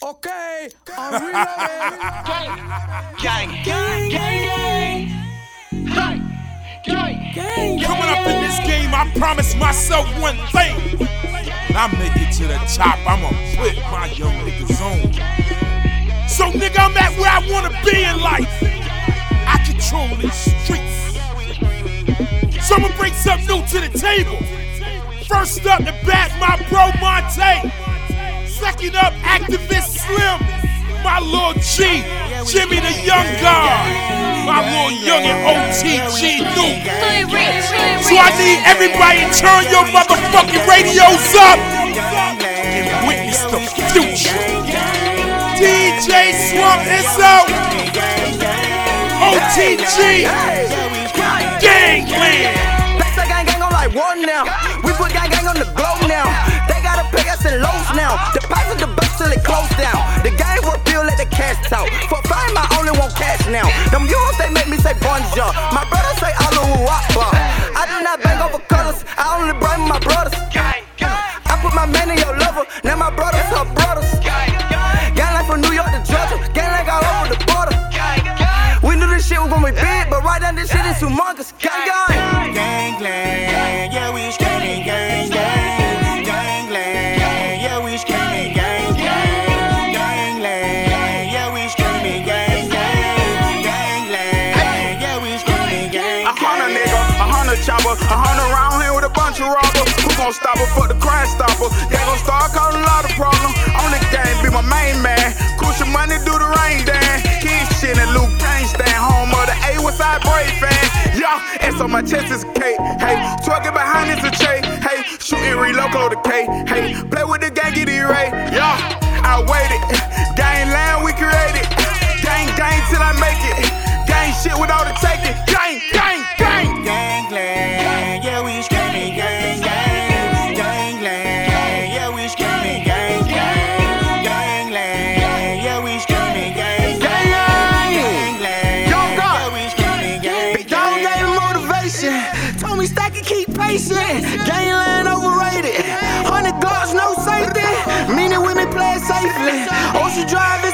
Okay, I'm reloaded. Gang, gang, gang, hey, gang. Coming up in this game, I promise myself one thing. When I make it to the top, I'ma put my young niggas on. So nigga, I'm at where I wanna be in life. I control these streets. So I'ma bring something new to the table. First up, the bat, my bro Monte. Second up, activist Slim. My little G, Jimmy the Young God. My little youngin' OTG new. So I need everybody to turn your motherfucking radios up and witness the future. DJ Swamp is out. OTG Gangland. They say gang gang on like one now. We put gang gang on the globe now. They gotta pay us in lows now. Deposit the bus till it close down. The game work bill, let the cash talk. For fame, I only want cash now. Them euros, they make me say bonjour. My brother say Alu Wapa. I do not bang over colors. I only bring my brothers. I put my man in your lover. Now my brothers are brothers. Gang like from New York to Georgia. Gang like all over the border. We knew this shit was gonna be big, but right now this shit is humongous. Gang gang. Gangland, yeah we screaming gang gang. Gangland, yeah we screaming gang gang. Gangland, yeah we screaming gang gang. Gangland, yeah we screaming gang gang. 100 nigga, 100 chopper, 100 round here with a bunch of robbers. Who gon' stop her? Fuck the crime stopper. They gon' start causing a lot of problems. On the game, be my main man. Cushion money, do the rain dance. Kid shit and Luke Kane stand home of the A Westside Brave fan. Yeah, and so my chest is a cake. Hey, twerking behind is a tray. Hey, shooting reload the K. Hey, play with the gang, get it right. Yeah, I waited. Gangland, we created. Gang, gang till I make it. Gang shit with all the taking. Gang, gang, gang. Gangland, yeah we screaming gang gang. Gangland, yeah we screaming gang gang. Gangland, yeah we screaming gang gang. Gangland, yeah we screaming gang gang. Dog gave motivation. Told me stack and keep patient. Gangland overrated. 100 guards, no safety. Meaning women play it safely. Ocean Drive